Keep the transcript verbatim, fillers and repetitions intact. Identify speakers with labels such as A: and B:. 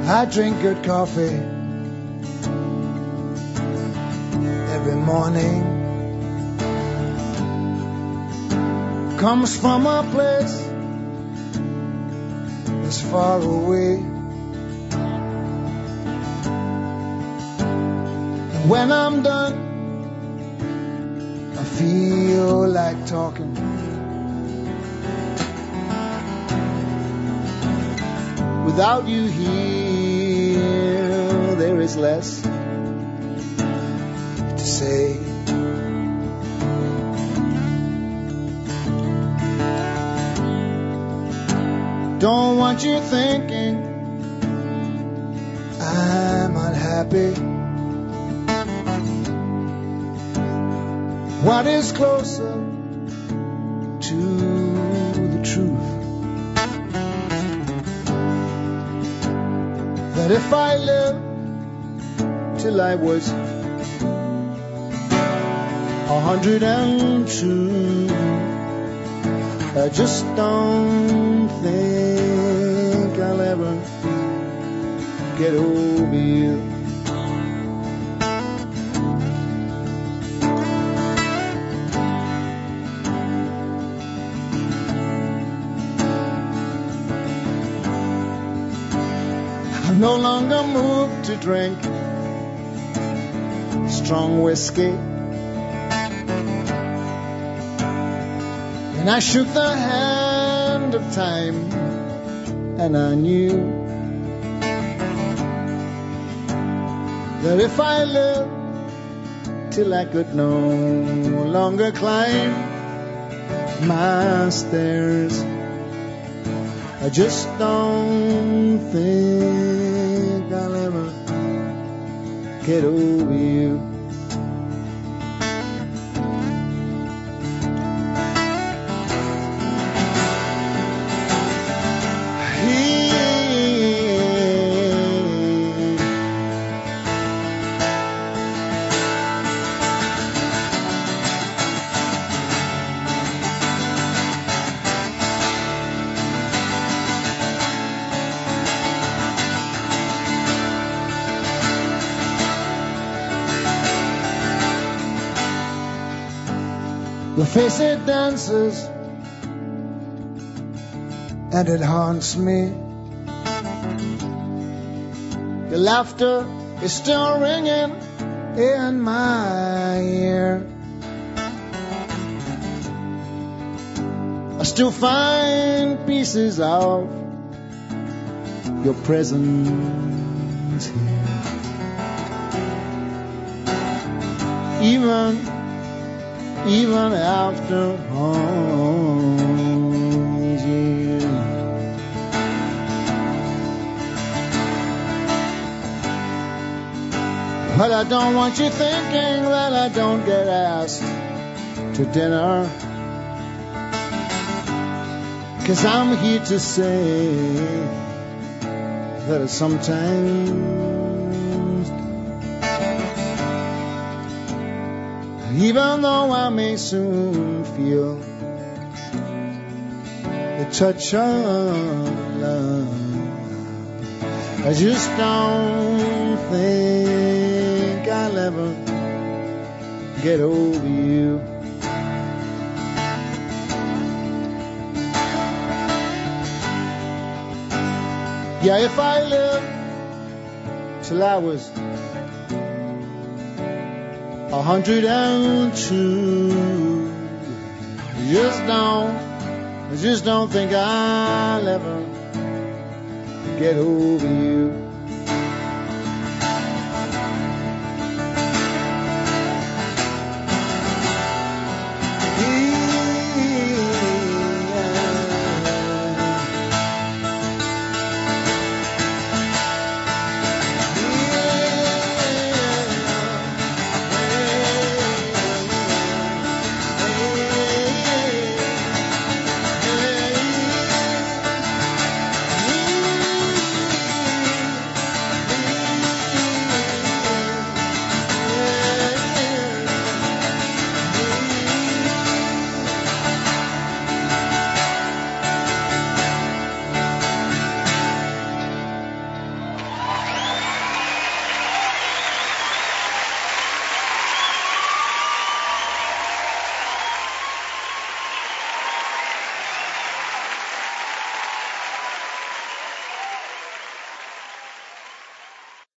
A: I drink good coffee every morning. Comes from a place that's far away. And when I'm done, I feel like talking. Without you here, there is less to say. Don't want you thinking I'm unhappy. What is closer to the truth? That if I live till I was a hundred and two, I just don't think I'll ever get over you. I'm no longer moved to drink strong whiskey. And I shook the hand of time, and I knew that if I lived till I could no longer climb my stairs, I just don't think I'll ever get over you. The face it dances and it haunts me. The laughter is still ringing in my ear. I still find pieces of your presence here. Even Even after all these years. But I don't want you thinking that I don't get asked to dinner, 'cause I'm here to say that I sometimes, even though I may soon feel the touch of love, I just don't think I'll ever get over you. Yeah, if I lived till I was a hundred and two, I just don't, I just don't think I'll ever get over you.